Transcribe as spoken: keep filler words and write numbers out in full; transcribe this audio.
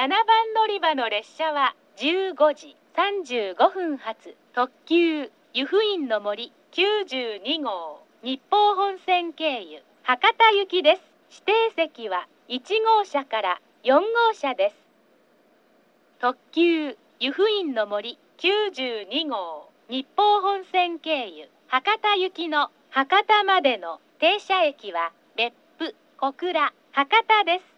ななばん乗り場の列車はじゅうごじさんじゅうごふん発特急湯布院の森きゅうじゅうにごう日豊本線経由博多行きです。指定席はいちごうしゃからよんごうしゃです。特急湯布院の森きゅうじゅうにごう日豊本線経由博多行きの博多までの停車駅は別府、小倉、博多です。